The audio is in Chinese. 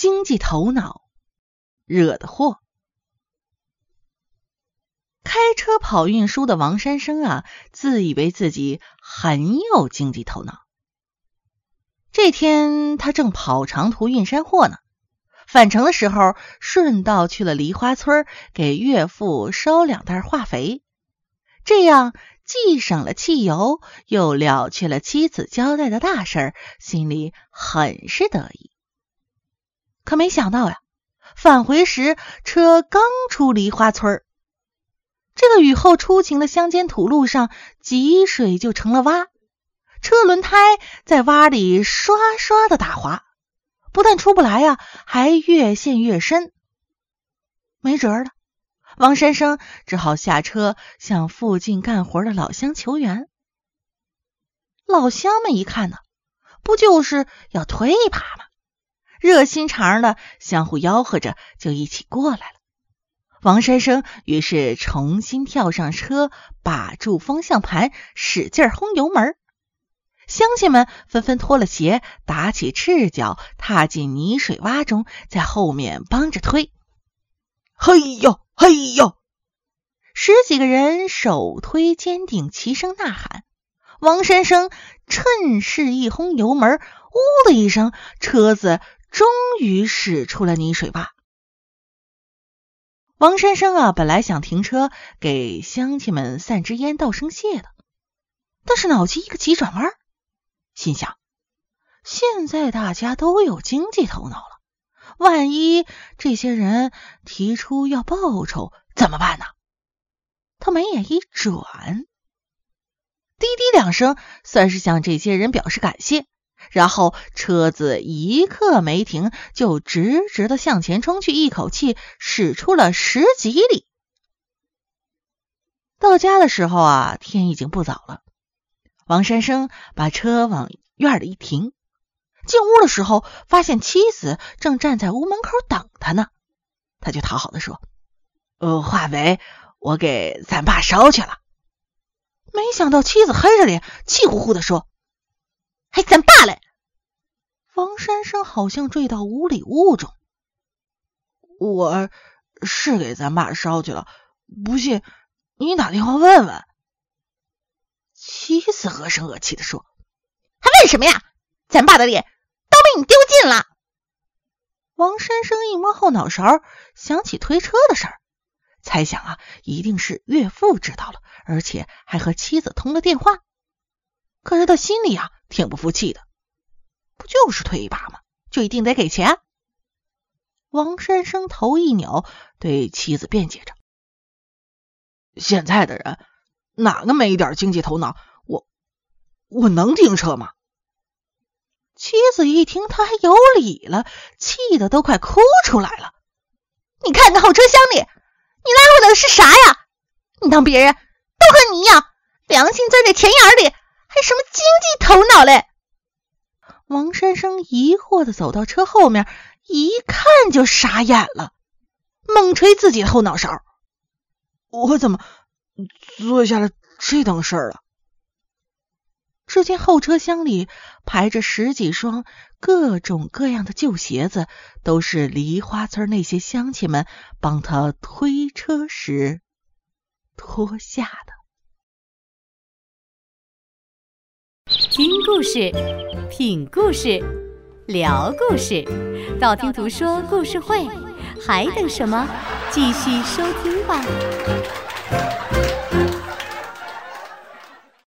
经济头脑惹的祸。开车跑运输的王山生啊，自以为自己很有经济头脑。这天他正跑长途运山货呢，返程的时候顺道去了梨花村给岳父捎2袋化肥，这样既省了汽油，又了却了妻子交代的大事，心里很是得意。可没想到呀，返回时车刚出梨花村，这个雨后初晴的乡间土路上积水就成了洼，车轮胎在洼里刷刷的打滑，不但出不来呀，还越陷越深。没辙了，王山生只好下车向附近干活的老乡求援。老乡们一看呢，不就是要推一把吗？热心肠的相互吆喝着就一起过来了。王山生于是重新跳上车，把住方向盘，使劲轰油门。乡亲们纷纷脱了鞋，打起赤脚，踏进泥水洼中，在后面帮着推。嘿呦嘿呦，10几个人手推肩顶，齐声呐喊。王山生趁势一轰油门，呜的一声，车子终于驶出了泥水洼。王山生啊，本来想停车给乡亲们散支烟道声谢的，但是脑筋一个急转弯，心想现在大家都有经济头脑了，万一这些人提出要报酬怎么办呢？他眉眼一转，滴滴2声，算是向这些人表示感谢，然后车子一刻没停，就直直的向前冲去，一口气驶出了10几里。到家的时候啊，天已经不早了。王山生把车往院里一停，进屋的时候发现妻子正站在屋门口等他呢，他就讨好的说：化肥我给咱爸捎去了。没想到妻子黑着脸气呼呼的说：还咱爸嘞！王山生好像坠到无里雾中。我是给咱爸捎去了，不信你打电话问问。妻子恶声恶气的说：还问什么呀？咱爸的脸都被你丢尽了。王山生一摸后脑勺，想起推车的事儿，猜想啊，一定是岳父知道了，而且还和妻子通了电话。可是他心里啊挺不服气的，不就是推一把吗？就一定得给钱？王山生头一扭，对妻子辩解着：现在的人哪个没一点经济头脑？我能停车吗？妻子一听他还有理了，气得都快哭出来了。你看看后车厢里，你拉回来的是啥呀？你当别人都和你一样，良心钻在钱眼里，还什么经济头脑嘞？王山生疑惑的走到车后面，一看就傻眼了，猛捶自己的后脑勺。我怎么做下了这等事儿了？只见后车厢里排着10几双各种各样的旧鞋子，都是梨花村那些乡亲们帮他推车时脱下的。 听故事，品故事，聊故事，道听途说故事会，还等什么？继续收听吧。